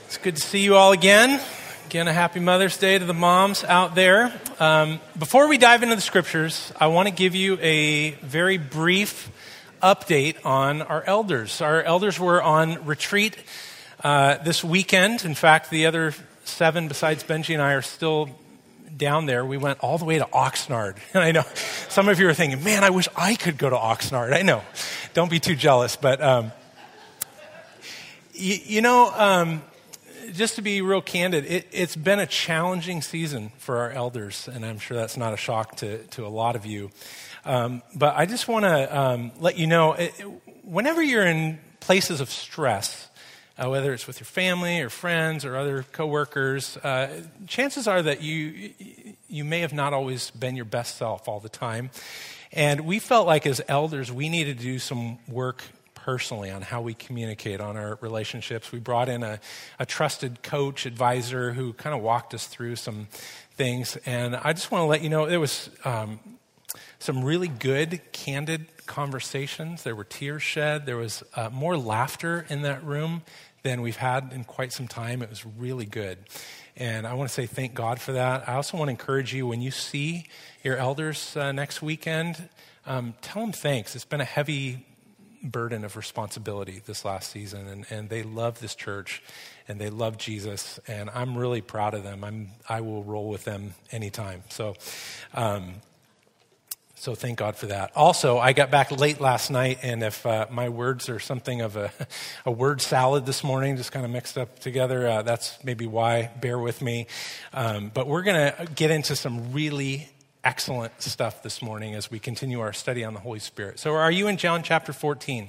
It's good to see you all again. Again, a happy Mother's Day to the moms out there. Before we dive into the scriptures, I want to give you a very brief update on our elders. Our elders were on retreat this weekend. In fact, the other 7 besides Benji and I are still down there. We went all the way to Oxnard. And I know some of you are thinking, man, I wish I could go to Oxnard. I know. Don't be too jealous. But, just to be real candid, it's been a challenging season for our elders, and I'm sure that's not a shock to a lot of you. But I just want to let you know, whenever you're in places of stress, whether it's with your family or friends or other coworkers, chances are that you may have not always been your best self all the time. And we felt like as elders, we needed to do some work personally on how we communicate on our relationships. We brought in a trusted coach, advisor who kind of walked us through some things. And I just want to let you know, there was some really good, candid conversations. There were tears shed. There was more laughter in that room than we've had in quite some time. It was really good. And I want to say thank God for that. I also want to encourage you, when you see your elders next weekend, tell them thanks. It's been a heavy burden of responsibility this last season, and they love this church and they love Jesus, and I'm really proud of them. I will roll with them anytime. So thank God for that. Also, I got back late last night, and if my words are something of a word salad this morning, just kind of mixed up together, that's maybe why. Bear with me. But we're going to get into some really excellent stuff this morning as we continue our study on the Holy Spirit. So are you in John chapter 14?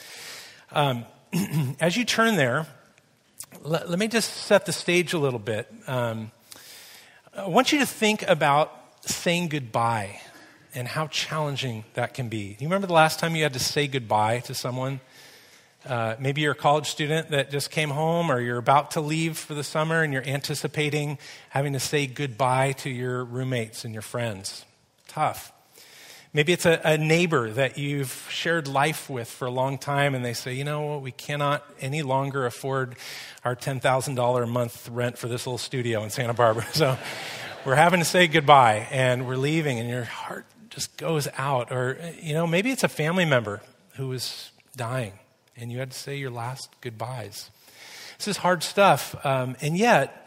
As you turn there, let me just set the stage a little bit. I want you to think about saying goodbye and how challenging that can be. You remember the last time you had to say goodbye to someone? Maybe you're a college student that just came home, or you're about to leave for the summer and you're anticipating having to say goodbye to your roommates and your friends. Tough. Maybe it's a neighbor that you've shared life with for a long time, and they say, you know what, we cannot any longer afford our $10,000 a month rent for this little studio in Santa Barbara. So we're having to say goodbye, and we're leaving, and your heart just goes out. Or, maybe it's a family member who is dying, and you had to say your last goodbyes. This is hard stuff, and yet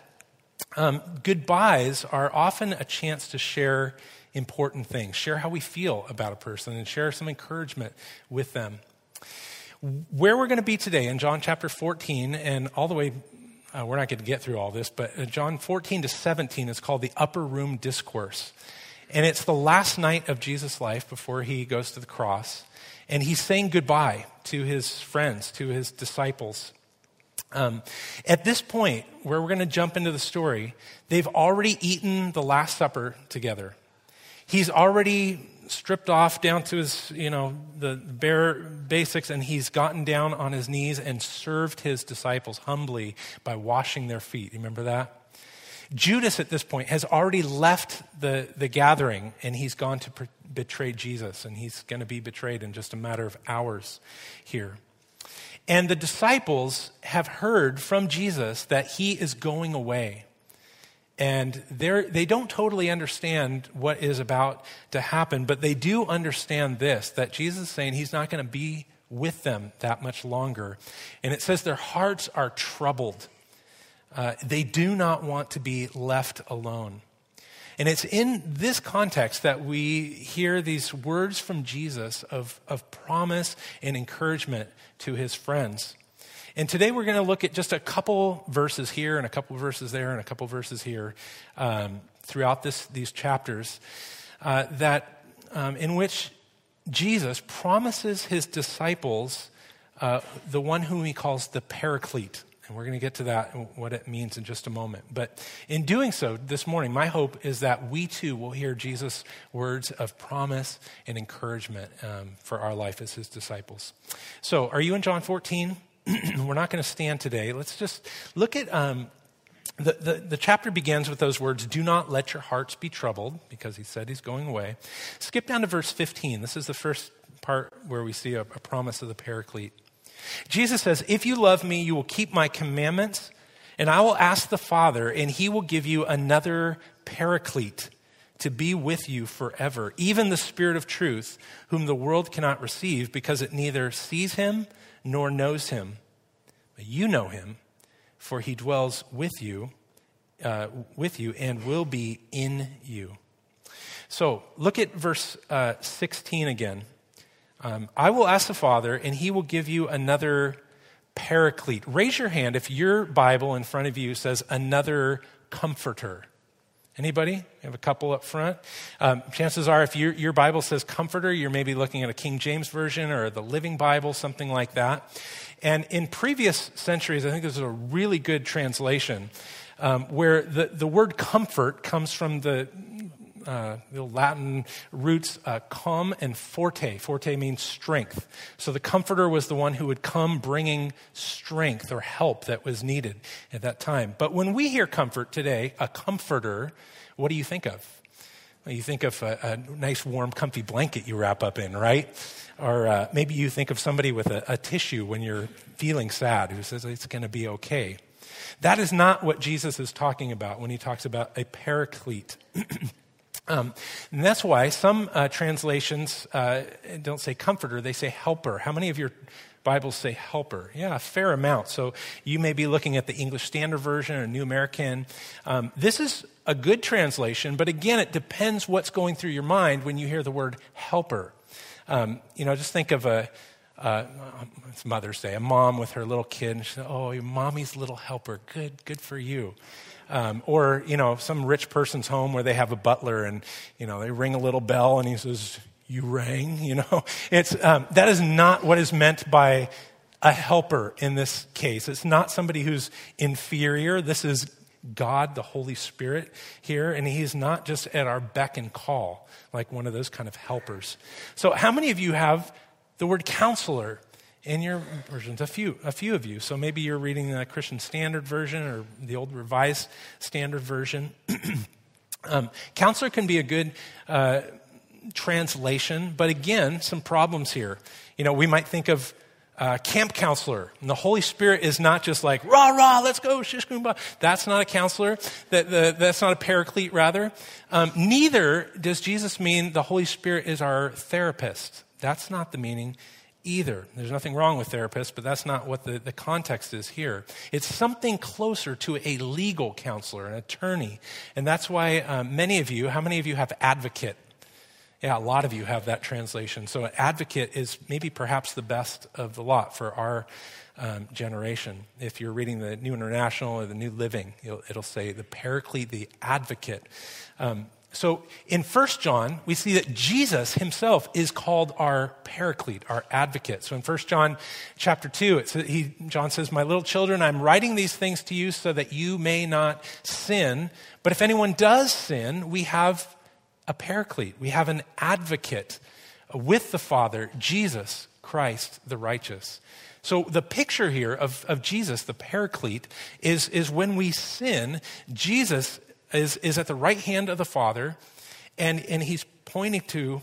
goodbyes are often a chance to share important things, share how we feel about a person, and share some encouragement with them. Where we're going to be today in John chapter 14, and all the way, we're not going to get through all this, but John 14 to 17 is called the Upper Room Discourse. And it's the last night of Jesus' life before he goes to the cross. And he's saying goodbye to his friends, to his disciples. At this point, where we're going to jump into the story, they've already eaten the Last Supper together. He's already stripped off down to his, the bare basics, and he's gotten down on his knees and served his disciples humbly by washing their feet. You remember that? Judas at this point has already left the gathering, and he's gone to betray Jesus, and he's going to be betrayed in just a matter of hours here. And the disciples have heard from Jesus that he is going away. And they don't totally understand what is about to happen, but they do understand this, that Jesus is saying he's not going to be with them that much longer. And it says their hearts are troubled. They do not want to be left alone. And it's in this context that we hear these words from Jesus of promise and encouragement to his friends. And today we're going to look at just a couple verses here and a couple verses there and a couple verses here throughout these chapters in which Jesus promises his disciples the one whom he calls the Paraclete. And we're going to get to that and what it means in just a moment. But in doing so this morning, my hope is that we too will hear Jesus' words of promise and encouragement for our life as his disciples. So are you in John 14? We're not going to stand today. Let's just look at the chapter begins with those words, do not let your hearts be troubled, because he said he's going away. Skip down to verse 15. This is the first part where we see a promise of the Paraclete. Jesus says, if you love me, you will keep my commandments, And I will ask the Father, and he will give you another paraclete to be with you forever, even the Spirit of truth, whom the world cannot receive because it neither sees him nor knows him. But you know him, for he dwells with you and will be in you. So look at verse 16 again. I will ask the Father, and he will give you another paraclete. Raise your hand if your Bible in front of you says another comforter. Anybody? You have a couple up front. Chances are if your Bible says comforter, you're maybe looking at a King James Version or the Living Bible, something like that. And in previous centuries, I think this is a really good translation where the word comfort comes from the Latin roots cum and forte. Forte means strength. So the comforter was the one who would come bringing strength or help that was needed at that time. But when we hear comfort today, a comforter, what do you think of? Well, you think of a nice, warm, comfy blanket you wrap up in, right? Or maybe you think of somebody with a tissue when you're feeling sad who says it's going to be okay. That is not what Jesus is talking about when he talks about a paraclete. And that's why some translations don't say comforter, they say helper. How many of your Bibles say helper? Yeah, a fair amount. So you may be looking at the English Standard Version or New American. This is a good translation, but again, it depends what's going through your mind when you hear the word helper. Just think of it's Mother's Day, a mom with her little kid, and she says, "Oh, your mommy's little helper. Good for you." Or some rich person's home where they have a butler and, they ring a little bell and he says, "You rang," It's, that is not what is meant by a helper in this case. It's not somebody who's inferior. This is God, the Holy Spirit here, and he's not just at our beck and call, like one of those kind of helpers. So how many of you have the word counselor in your versions? A few of you. So maybe you're reading the Christian Standard Version or the old Revised Standard Version. Counselor can be a good translation, but again, some problems here. We might think of camp counselor, and the Holy Spirit is not just like, rah, rah, let's go, shish, kumbah. That's not a counselor. That's not a paraclete, rather. Neither does Jesus mean the Holy Spirit is our therapist. That's not the meaning either. There's nothing wrong with therapists, but that's not what the context is here. It's something closer to a legal counselor, an attorney. And that's why how many of you have advocate? Yeah, a lot of you have that translation. So an advocate is maybe perhaps the best of the lot for our generation. If you're reading the New International or the New Living, it'll say the paraclete, the advocate. So in 1 John, we see that Jesus himself is called our paraclete, our advocate. So in 1 John chapter 2, John says, "My little children, I'm writing these things to you so that you may not sin. But if anyone does sin, we have a paraclete. We have an advocate with the Father, Jesus Christ the righteous." So the picture here of Jesus, the paraclete, is when we sin, Jesus is at the right hand of the Father, and he's pointing to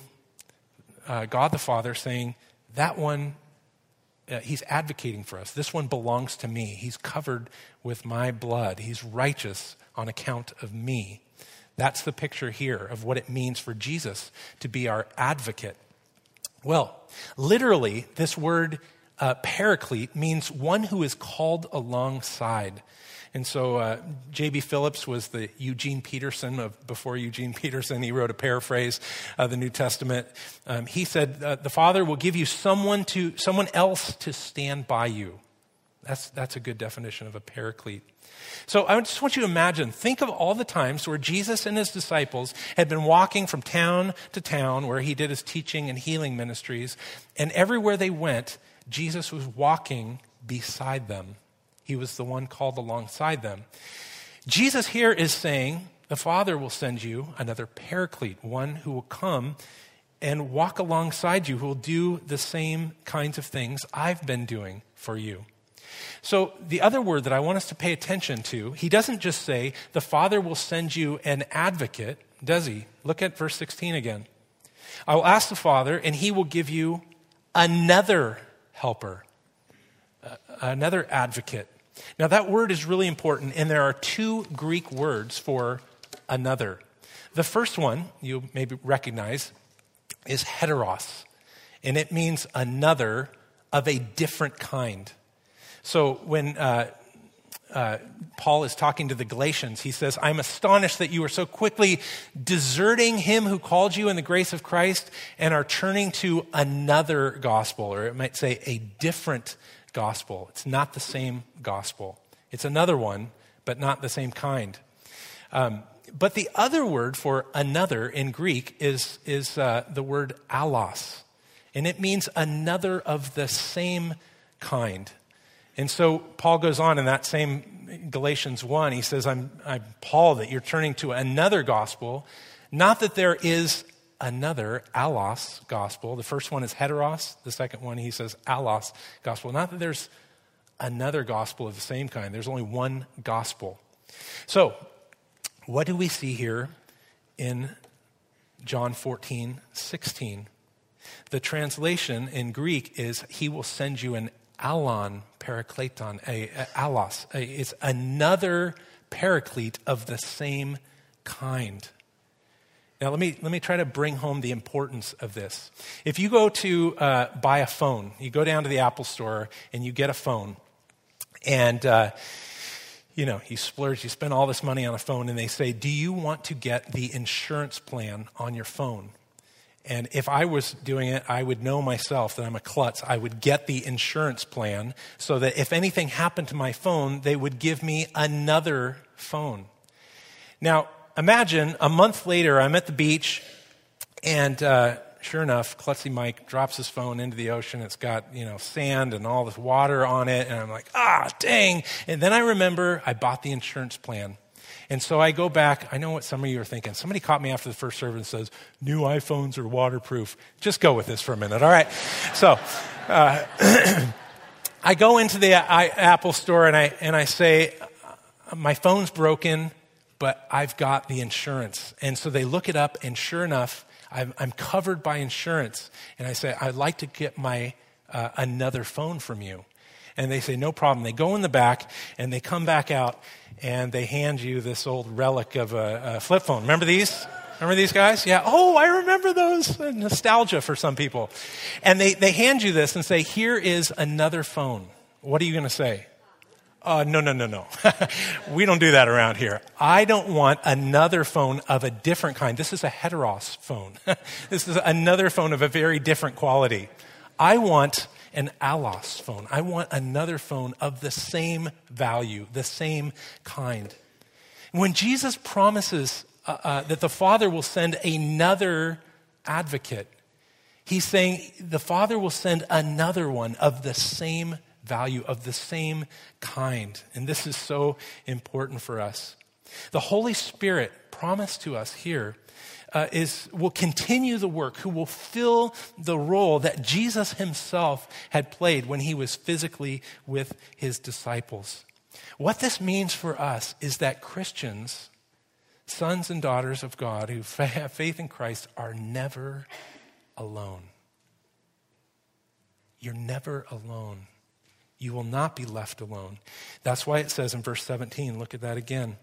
God the Father, saying, that one, he's advocating for us. This one belongs to me. He's covered with my blood. He's righteous on account of me. That's the picture here of what it means for Jesus to be our advocate. Well, literally, this word paraclete means one who is called alongside. And so J.B. Phillips was the Eugene Peterson before Eugene Peterson. He wrote a paraphrase of the New Testament. He said, the Father will give you someone else to stand by you. That's a good definition of a paraclete. So I just want you to think of all the times where Jesus and his disciples had been walking from town to town where he did his teaching and healing ministries. And everywhere they went, Jesus was walking beside them. He was the one called alongside them. Jesus here is saying, the Father will send you another paraclete, one who will come and walk alongside you, who will do the same kinds of things I've been doing for you. So the other word that I want us to pay attention to, he doesn't just say, the Father will send you an advocate, does he? Look at verse 16 again. I will ask the Father, and he will give you another helper, another advocate. Now that word is really important, and there are two Greek words for another. The first one you maybe recognize is heteros, and it means another of a different kind. So when Paul is talking to the Galatians, he says, I'm astonished that you are so quickly deserting him who called you in the grace of Christ and are turning to another gospel, or it might say a different gospel. It's not the same gospel. It's another one, but not the same kind. But the other word for another in Greek is the word allos, and it means another of the same kind. And so Paul goes on in that same Galatians 1, he says, I'm Paul, that you're turning to another gospel, not that there is another allos gospel. The first one is heteros. The second one, he says, allos gospel. Not that there's another gospel of the same kind. There's only one gospel. So what do we see here in John 14:16? The translation in Greek is, he will send you an alon parakleton, allos. It's another paraclete of the same kind. Now let me try to bring home the importance of this. If you go to buy a phone, you go down to the Apple store and you get a phone, and you splurge, you spend all this money on a phone, and they say, do you want to get the insurance plan on your phone? And if I was doing it, I would know myself that I'm a klutz. I would get the insurance plan so that if anything happened to my phone, they would give me another phone. Now, imagine a month later, I'm at the beach, and sure enough, klutzy Mike drops his phone into the ocean. It's got, sand and all this water on it, and I'm like, dang. And then I remember I bought the insurance plan. And so I go back. I know what some of you are thinking. Somebody caught me after the first service and says, new iPhones are waterproof. Just go with this for a minute, all right? So I go into the Apple store and I say, my phone's broken, but I've got the insurance. And so they look it up, and sure enough, I'm covered by insurance. And I say, I'd like to get my another phone from you. And they say, no problem. They go in the back, and they come back out, and they hand you this old relic of a flip phone. Remember these? Remember these guys? Yeah. Oh, I remember those. Nostalgia for some people. And they hand you this and say, here is another phone. What are you going to say? No. We don't do that around here. I don't want another phone of a different kind. This is a heteros phone. This is another phone of a very different quality. I want an allos phone. I want another phone of the same value, the same kind. When Jesus promises that the Father will send another advocate, he's saying the Father will send another one of the same value, of the same kind. And this is so important for us. The Holy Spirit promised to us here will continue the work, who will fill the role that Jesus himself had played when he was physically with his disciples. What this means for us is that Christians, sons and daughters of God who have faith in Christ, are never alone. You're never alone. You will not be left alone. That's why it says in verse 17, look at that again.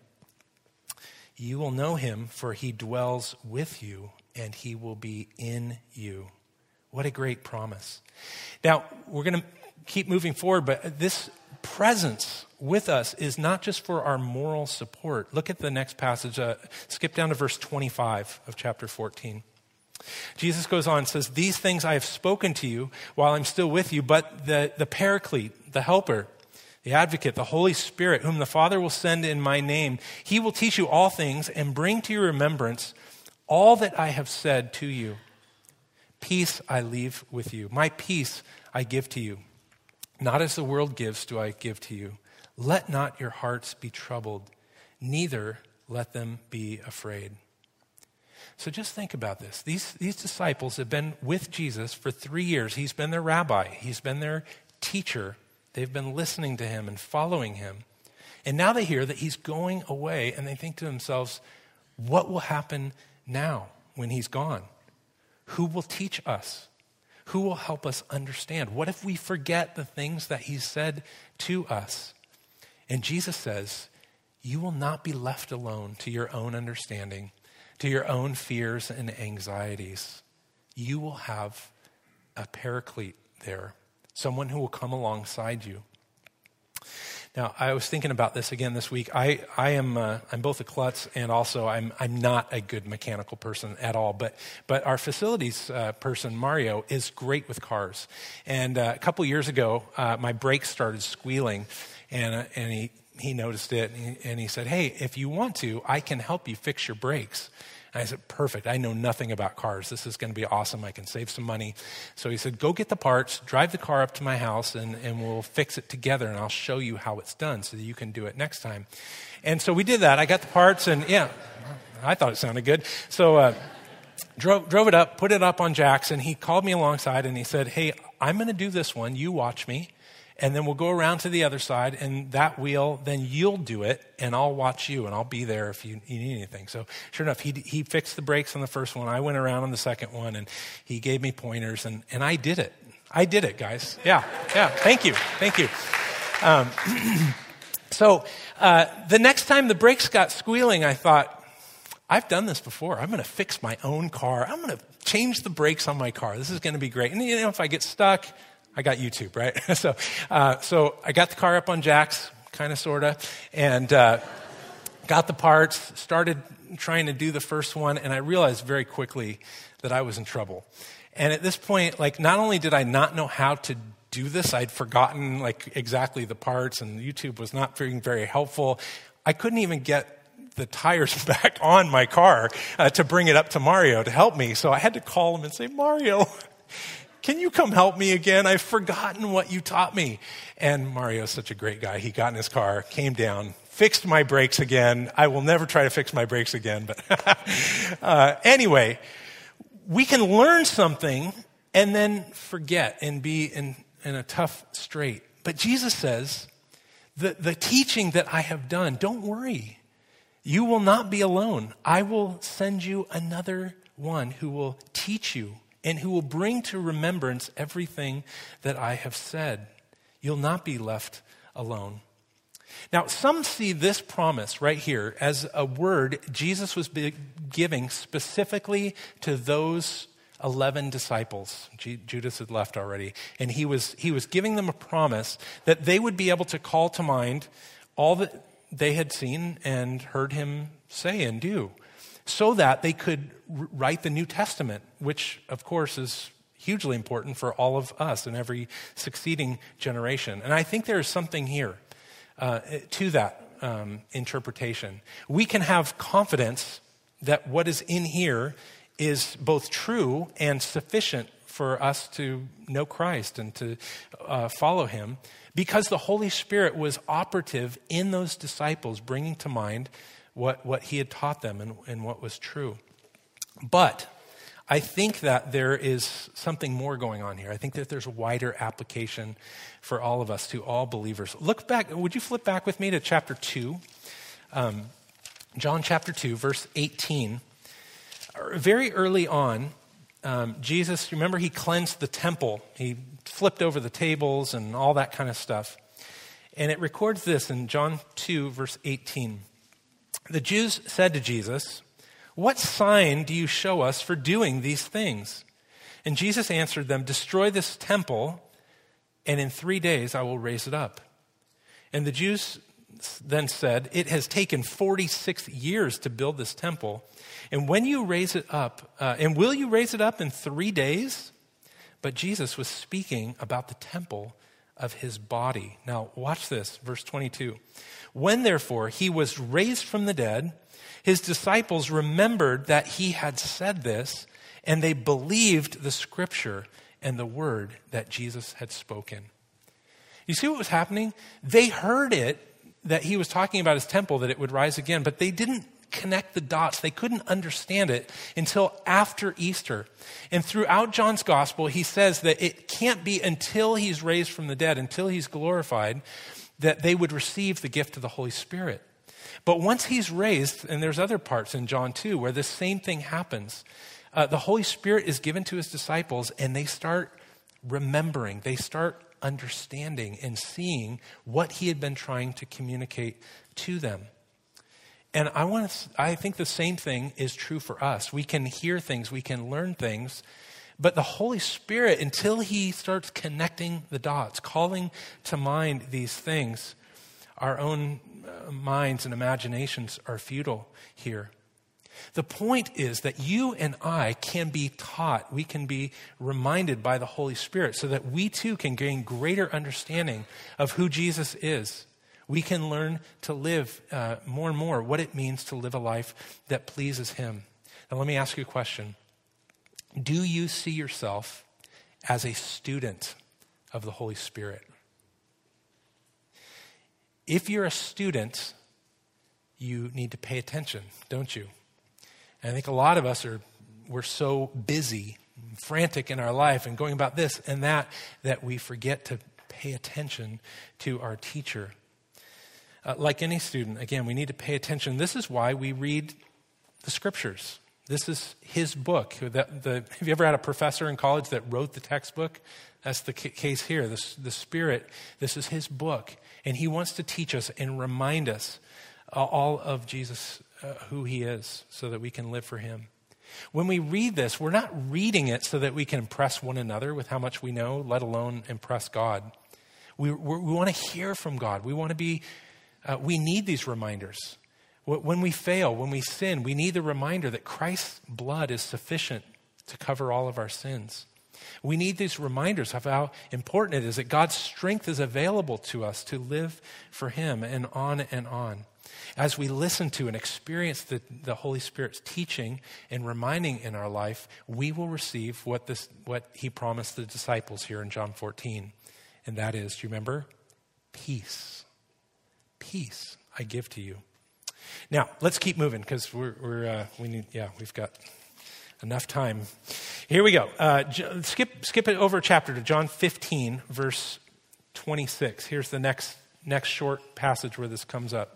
You will know him, for he dwells with you, and he will be in you. What a great promise. Now, we're going to keep moving forward, but this presence with us is not just for our moral support. Look at the next passage. Skip down to verse 25 of chapter 14. Jesus goes on and says, these things I have spoken to you while I'm still with you, but the Paraclete, the Helper, the Advocate, the Holy Spirit, whom the Father will send in my name, he will teach you all things and bring to your remembrance all that I have said to you. Peace I leave with you. My peace I give to you. Not as the world gives do I give to you. Let not your hearts be troubled, neither let them be afraid. So just think about this. These disciples have been with Jesus for 3 years. He's been their rabbi. He's been their teacher. They've been listening to him and following him. And now they hear that he's going away, and they think to themselves, what will happen now when he's gone? Who will teach us? Who will help us understand? What if we forget the things that he said to us? And Jesus says, you will not be left alone to your own understanding, to your own fears and anxieties. You will have a paraclete there, someone who will come alongside you. Now, I was thinking about this again this week. I'm both a klutz and also I'm not a good mechanical person at all. But our facilities person, Mario, is great with cars. And a couple years ago, my brakes started squealing, and he noticed it, and he said, "Hey, if you want to, I can help you fix your brakes." And I said, perfect. I know nothing about cars. This is going to be awesome. I can save some money. So he said, go get the parts, drive the car up to my house, and we'll fix it together, and I'll show you how it's done so that you can do it next time. And so we did that. I got the parts, and yeah, I thought it sounded good. So drove it up, put it up on jacks, and he called me alongside, and he said, hey, I'm going to do this one. You watch me. And then we'll go around to the other side, and that wheel, then you'll do it, and I'll watch you, and I'll be there if you need anything. So sure enough, he fixed the brakes on the first one. I went around on the second one, and he gave me pointers, and I did it. I did it, guys. Yeah. Thank you. So the next time the brakes got squealing, I thought, I've done this before. I'm going to fix my own car. I'm going to change the brakes on my car. This is going to be great. And if I get stuck, I got YouTube, right? So I got the car up on jacks, kind of, sort of, and got the parts, started trying to do the first one, and I realized very quickly that I was in trouble. And at this point, not only did I not know how to do this, I'd forgotten, exactly the parts, and YouTube was not being very helpful. I couldn't even get the tires back on my car to bring it up to Mario to help me. So I had to call him and say, Mario, can you come help me again? I've forgotten what you taught me. And Mario's such a great guy. He got in his car, came down, fixed my brakes again. I will never try to fix my brakes again. But anyway, we can learn something and then forget and be in a tough strait. But Jesus says, the teaching that I have done, don't worry. You will not be alone. I will send you another one who will teach you and who will bring to remembrance everything that I have said. You'll not be left alone. Now, some see this promise right here as a word Jesus was giving specifically to those 11 disciples. Judas had left already. And he was giving them a promise that they would be able to call to mind all that they had seen and heard him say and do, so that they could write the New Testament, which, of course, is hugely important for all of us and every succeeding generation. And I think there is something here to that interpretation. We can have confidence that what is in here is both true and sufficient for us to know Christ and to follow him, because the Holy Spirit was operative in those disciples, bringing to mind what he had taught them and what was true. But I think that there is something more going on here. I think that there's a wider application for all of us, to all believers. Look back, would you flip back with me to chapter 2? John chapter 2, verse 18. Very early on, Jesus, remember, he cleansed the temple. He flipped over the tables and all that kind of stuff. And it records this in John 2, verse 18. The Jews said to Jesus, "What sign do you show us for doing these things?" And Jesus answered them, "Destroy this temple, and in 3 days I will raise it up." And the Jews then said, "It has taken 46 years to build this temple, and when you raise it up, and will you raise it up in 3 days?" But Jesus was speaking about the temple of his body. Now, watch this, verse 22. When, therefore, he was raised from the dead, his disciples remembered that he had said this, and they believed the scripture and the word that Jesus had spoken. You see what was happening? They heard it, that he was talking about his temple, that it would rise again, but they didn't connect the dots. They couldn't understand it until after Easter. And throughout John's gospel, he says that it can't be until he's raised from the dead, until he's glorified, that they would receive the gift of the Holy Spirit. But once he's raised, and there's other parts in John 2 where the same thing happens, the Holy Spirit is given to his disciples, and they start remembering. They start understanding and seeing what he had been trying to communicate to them. And I think the same thing is true for us. We can hear things, we can learn things, but the Holy Spirit, until he starts connecting the dots, calling to mind these things, our own minds and imaginations are futile here. The point is that you and I can be taught, we can be reminded by the Holy Spirit so that we too can gain greater understanding of who Jesus is. We can learn to live more and more what it means to live a life that pleases him. Now let me ask you a question. Do you see yourself as a student of the Holy Spirit? If you're a student, you need to pay attention, don't you? And I think a lot of us we're so busy, frantic in our life and going about this and that we forget to pay attention to our teacher. Like any student, again, we need to pay attention. This is why we read the scriptures. This is his book. Have you ever had a professor in college that wrote the textbook? That's the case here. The Spirit, this is his book. And he wants to teach us and remind us all of Jesus, who he is, so that we can live for him. When we read this, we're not reading it so that we can impress one another with how much we know, let alone impress God. We want to hear from God. We want to be... we need these reminders. When we fail, when we sin, we need the reminder that Christ's blood is sufficient to cover all of our sins. We need these reminders of how important it is that God's strength is available to us to live for him, and on and on. As we listen to and experience the Holy Spirit's teaching and reminding in our life, we will receive what he promised the disciples here in John 14. And that is, do you remember? Peace. Peace I give to you. Now, let's keep moving because we've got enough time. Here we go. Skip it over a chapter to John 15, verse 26. Here's the next short passage where this comes up.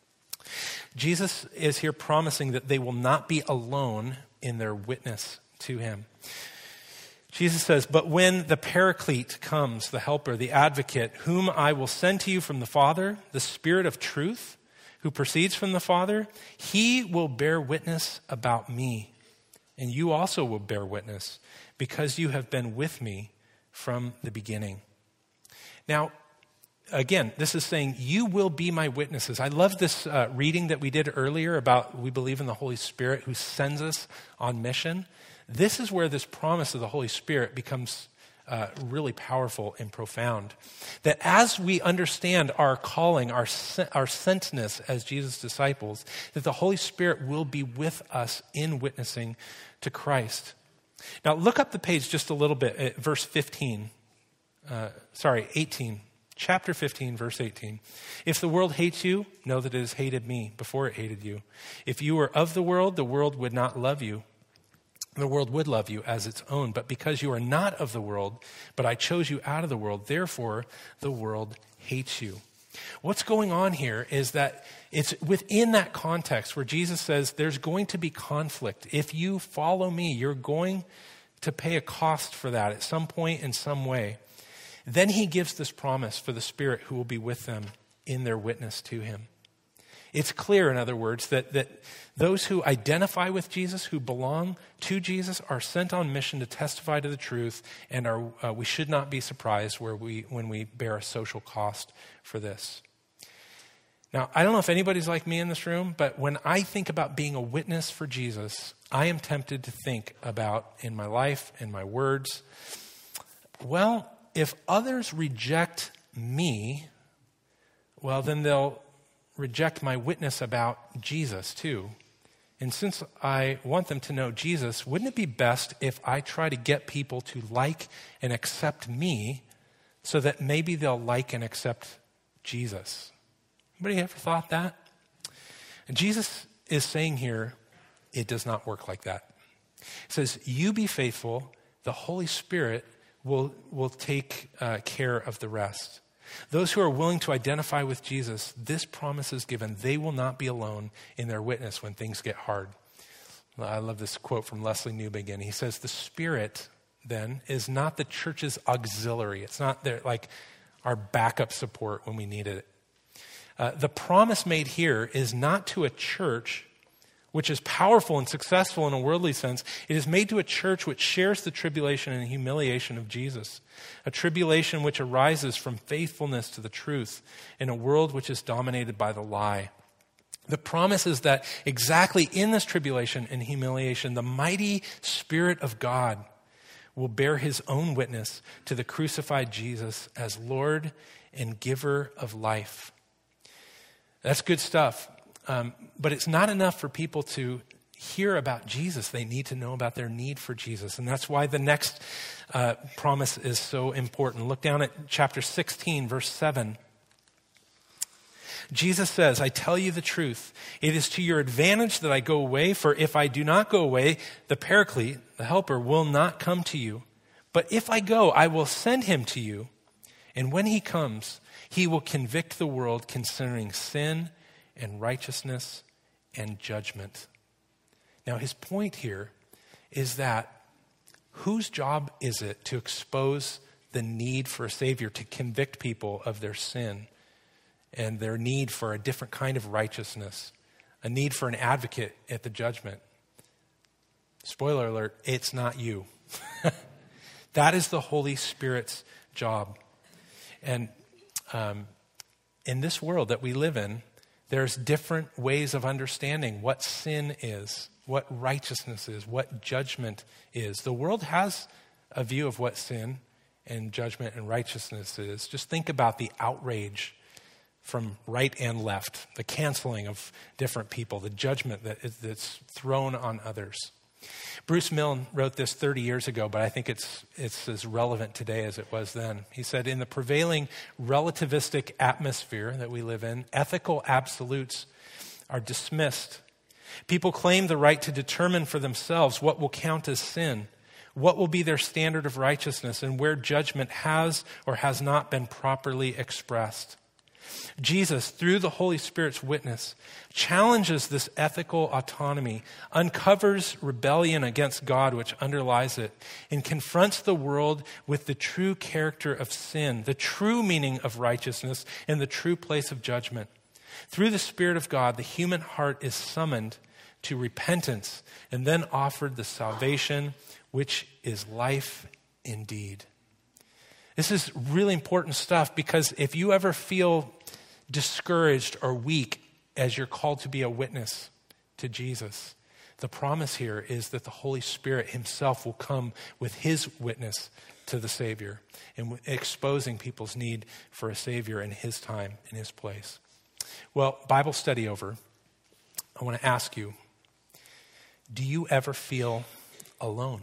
Jesus is here promising that they will not be alone in their witness to him. Jesus says, "But when the Paraclete comes, the Helper, the Advocate, whom I will send to you from the Father, the Spirit of truth, who proceeds from the Father, he will bear witness about me. And you also will bear witness, because you have been with me from the beginning." Now, again, this is saying, you will be my witnesses. I love this reading that we did earlier about we believe in the Holy Spirit who sends us on mission. This is where this promise of the Holy Spirit becomes really powerful and profound. That as we understand our calling, our sentness as Jesus' disciples, that the Holy Spirit will be with us in witnessing to Christ. Now look up the page just a little bit at verse 18. Chapter 15, verse 18. "If the world hates you, know that it has hated me before it hated you. If you were of the world would not love you. The world would love you as its own, but because you are not of the world, but I chose you out of the world, therefore the world hates you." What's going on here is that it's within that context where Jesus says there's going to be conflict. If you follow me, you're going to pay a cost for that at some point in some way. Then he gives this promise for the Spirit who will be with them in their witness to him. It's clear, in other words, that those who identify with Jesus, who belong to Jesus, are sent on mission to testify to the truth, and we should not be surprised when we bear a social cost for this. Now, I don't know if anybody's like me in this room, but when I think about being a witness for Jesus, I am tempted to think about, in my life and my words, well, if others reject me, well, then they'll reject my witness about Jesus too. And since I want them to know Jesus, wouldn't it be best if I try to get people to like and accept me so that maybe they'll like and accept Jesus? Anybody ever thought that? And Jesus is saying here, it does not work like that. He says, you be faithful, the Holy Spirit will take care of the rest. Those who are willing to identify with Jesus, this promise is given. They will not be alone in their witness when things get hard. I love this quote from Leslie Newbigin. He says, the Spirit, then, is not the church's auxiliary. It's not their, like our backup support when we needed it. The promise made here is not to a church which is powerful and successful in a worldly sense. It is made to a church which shares the tribulation and humiliation of Jesus, a tribulation which arises from faithfulness to the truth in a world which is dominated by the lie. The promise is that exactly in this tribulation and humiliation, the mighty Spirit of God will bear his own witness to the crucified Jesus as Lord and giver of life. That's good stuff. But it's not enough for people to hear about Jesus. They need to know about their need for Jesus. And that's why the next promise is so important. Look down at chapter 16, verse 7. Jesus says, I tell you the truth. It is to your advantage that I go away, for if I do not go away, the Paraclete, the Helper, will not come to you. But if I go, I will send him to you. And when he comes, he will convict the world concerning sin and righteousness and judgment. Now, his point here is that whose job is it to expose the need for a Savior, to convict people of their sin and their need for a different kind of righteousness, a need for an advocate at the judgment? Spoiler alert, it's not you. That is the Holy Spirit's job. And in this world that we live in, there's different ways of understanding what sin is, what righteousness is, what judgment is. The world has a view of what sin and judgment and righteousness is. Just think about the outrage from right and left, the canceling of different people, the judgment that's thrown on others. Bruce Milne wrote this 30 years ago, but I think it's as relevant today as it was then. He said, in the prevailing relativistic atmosphere that we live in, ethical absolutes are dismissed. People claim the right to determine for themselves what will count as sin, what will be their standard of righteousness, and where judgment has or has not been properly expressed. Jesus, through the Holy Spirit's witness, challenges this ethical autonomy, uncovers rebellion against God which underlies it, and confronts the world with the true character of sin, the true meaning of righteousness, and the true place of judgment. Through the Spirit of God, the human heart is summoned to repentance and then offered the salvation which is life indeed. This is really important stuff, because if you ever feel discouraged or weak as you're called to be a witness to Jesus, the promise here is that the Holy Spirit himself will come with his witness to the Savior and exposing people's need for a Savior in his time, in his place. Well, Bible study over. I want to ask you, do you ever feel alone?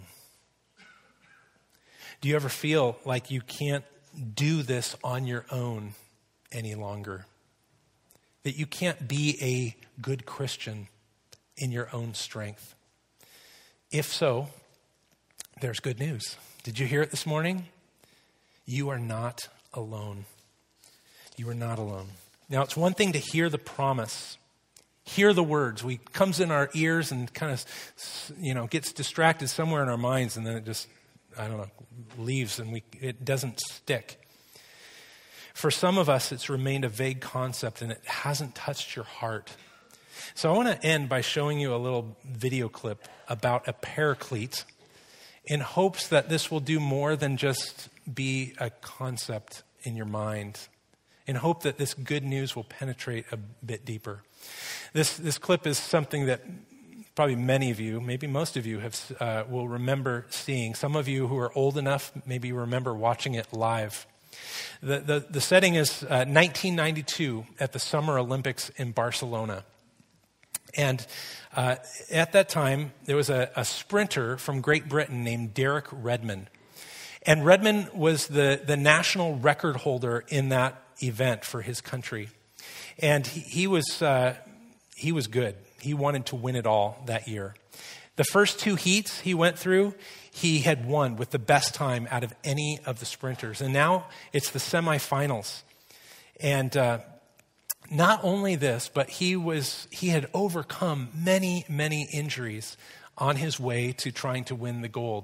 Do you ever feel like you can't do this on your own any longer? That you can't be a good Christian in your own strength? If so, there's good news. Did you hear it this morning? You are not alone. You are not alone. Now, it's one thing to hear the promise, hear the words. It comes in our ears and kind of, gets distracted somewhere in our minds, and then it just, leaves and it doesn't stick. For some of us, it's remained a vague concept and it hasn't touched your heart. So I want to end by showing you a little video clip about a paraclete in hopes that this will do more than just be a concept in your mind, in hope that this good news will penetrate a bit deeper. This clip is something that probably many of you, maybe most of you will remember seeing. Some of you who are old enough maybe remember watching it live. The setting is 1992 at the Summer Olympics in Barcelona. And at that time, there was a sprinter from Great Britain named Derek Redmond. And Redmond was the national record holder in that event for his country. And he was good. He wanted to win it all that year. The first two heats he went through, he had won with the best time out of any of the sprinters. And now it's the semifinals. And not only this, but he had overcome many, many injuries on his way to trying to win the gold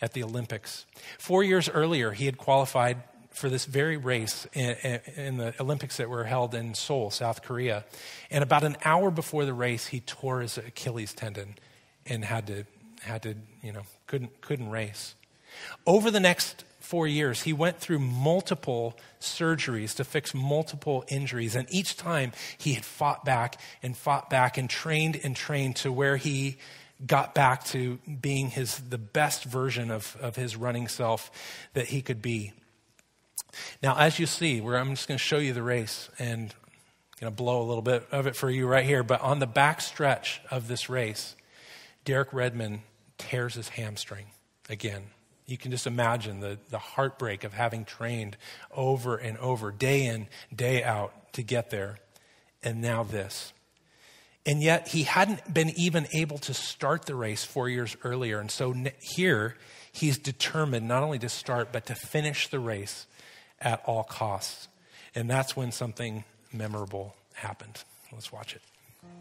at the Olympics. 4 years earlier, he had qualified for this very race in the Olympics that were held in Seoul, South Korea. And about an hour before the race, he tore his Achilles tendon and had to couldn't race. Over the next 4 years, he went through multiple surgeries to fix multiple injuries. And each time he had fought back and trained to where he got back to being the best version of his running self that he could be. Now, as you see, I'm just going to show you the race and going to blow a little bit of it for you right here. But on the back stretch of this race, Derek Redmond tears his hamstring again. You can just imagine the heartbreak of having trained over and over, day in, day out to get there. And now this. And yet he hadn't been even able to start the race 4 years earlier. And so here he's determined not only to start, but to finish the race at all costs. And that's when something memorable happened. Let's watch it.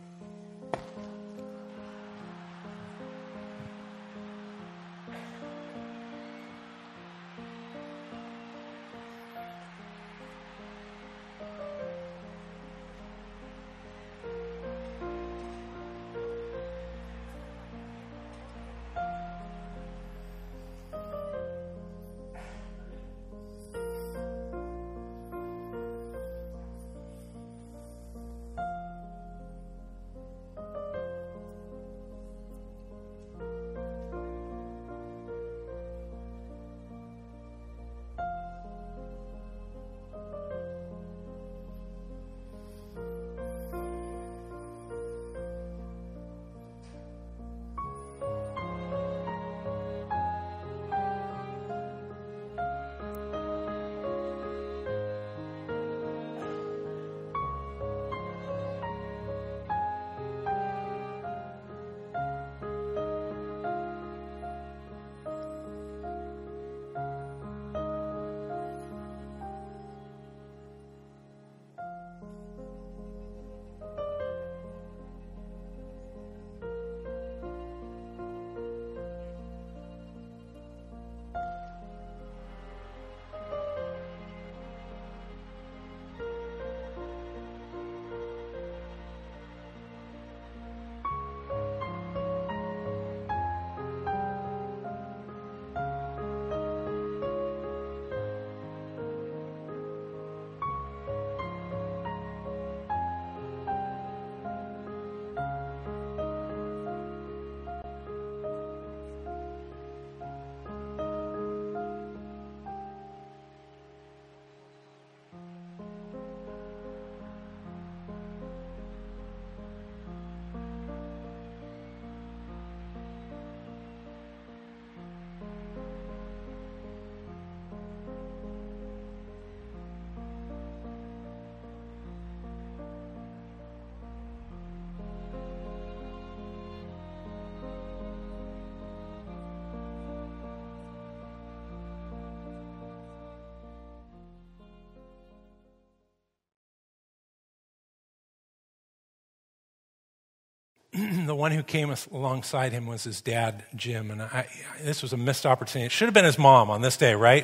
The one who came alongside him was his dad, Jim, and this was a missed opportunity. It should have been his mom on this day, right?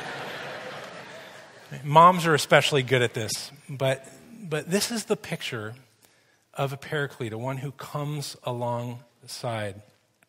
Moms are especially good at this, but this is the picture of a paraclete, one who comes alongside.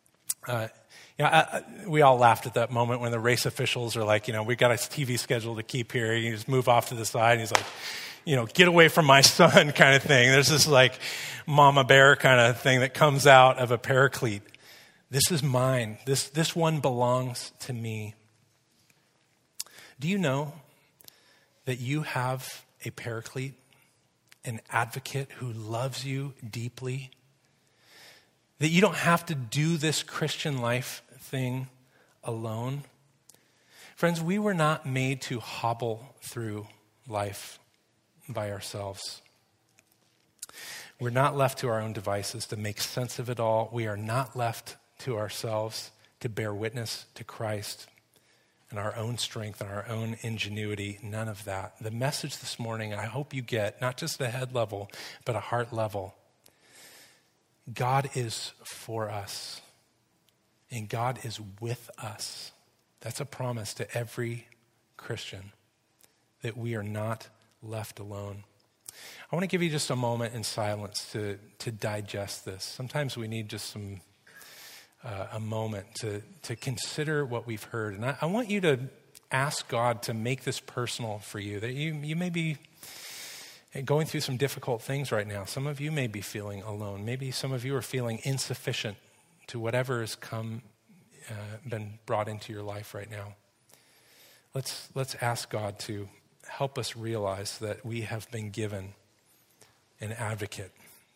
We all laughed at that moment when the race officials are like, we got a TV schedule to keep here. You just move off to the side, and he's like, get away from my son kind of thing. There's this like mama bear kind of thing that comes out of a paraclete. This is mine. This one belongs to me. Do you know that you have a paraclete, an advocate who loves you deeply? That you don't have to do this Christian life thing alone? Friends, we were not made to hobble through life by ourselves. We're not left to our own devices to make sense of it all. We are not left to ourselves to bear witness to Christ and our own strength and our own ingenuity. None of that. The message this morning, I hope you get, not just a head level, but a heart level. God is for us. and God is with us. That's a promise to every Christian, that we are not left alone. I want to give you just a moment in silence to digest this. Sometimes we need just a moment to consider what we've heard. And I want you to ask God to make this personal for you, that you may be going through some difficult things right now. Some of you may be feeling alone. Maybe some of you are feeling insufficient to whatever has been brought into your life right now. Let's ask God to help us realize that we have been given an advocate.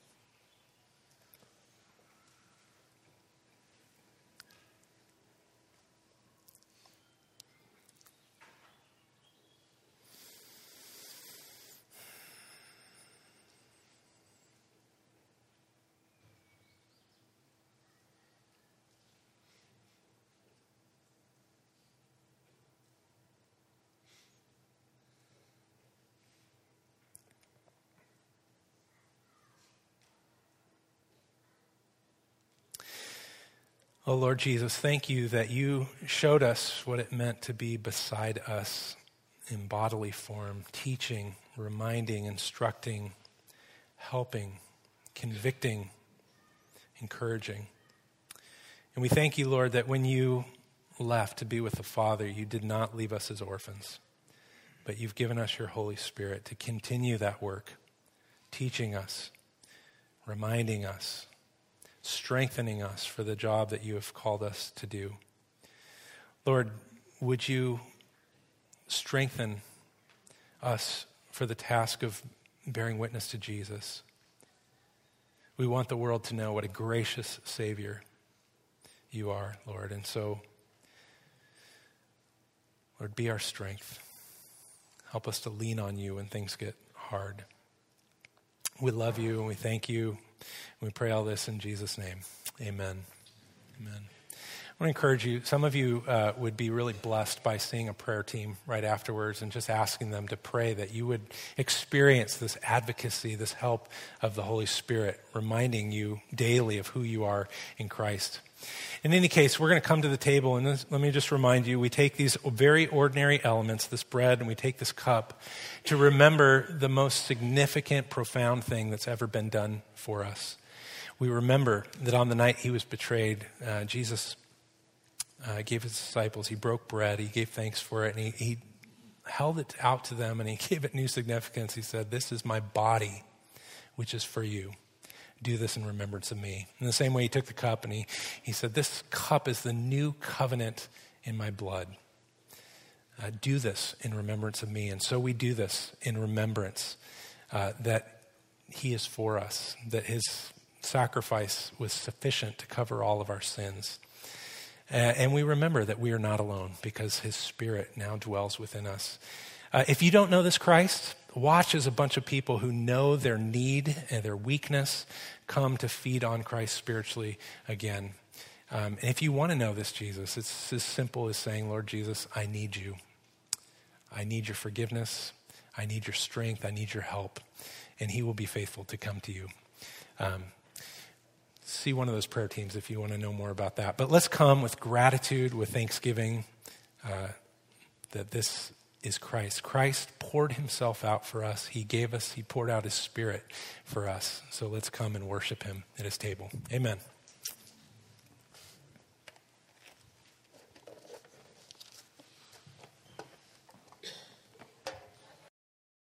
Oh, Lord Jesus, thank you that you showed us what it meant to be beside us in bodily form, teaching, reminding, instructing, helping, convicting, encouraging. And we thank you, Lord, that when you left to be with the Father, you did not leave us as orphans, but you've given us your Holy Spirit to continue that work, teaching us, reminding us, strengthening us for the job that you have called us to do. Lord, would you strengthen us for the task of bearing witness to Jesus? We want the world to know what a gracious Savior you are, Lord. And so, Lord, be our strength. Help us to lean on you when things get hard. We love you and we thank you. We pray all this in Jesus' name. Amen. Amen. I want to encourage you, some of you would be really blessed by seeing a prayer team right afterwards and just asking them to pray that you would experience this advocacy, this help of the Holy Spirit, reminding you daily of who you are in Christ. In any case, we're going to come to the table, and let me just remind you, we take these very ordinary elements, this bread, and we take this cup to remember the most significant, profound thing that's ever been done for us. We remember that on the night he was betrayed, Jesus gave his disciples, he broke bread, he gave thanks for it, and he held it out to them, and he gave it new significance. He said, "This is my body, which is for you. Do this in remembrance of me." In the same way, he took the cup and he said, "This cup is the new covenant in my blood. Do this in remembrance of me." And so we do this in remembrance that he is for us, that his sacrifice was sufficient to cover all of our sins. And we remember that we are not alone because his Spirit now dwells within us. If you don't know this Christ, watch as a bunch of people who know their need and their weakness come to feed on Christ spiritually again. And if you want to know this Jesus, it's as simple as saying, "Lord Jesus, I need you. I need your forgiveness. I need your strength. I need your help." And he will be faithful to come to you. See one of those prayer teams if you want to know more about that. But let's come with gratitude, with thanksgiving, that this is Christ. Christ poured himself out for us. He poured out his Spirit for us. So let's come and worship him at his table. Amen.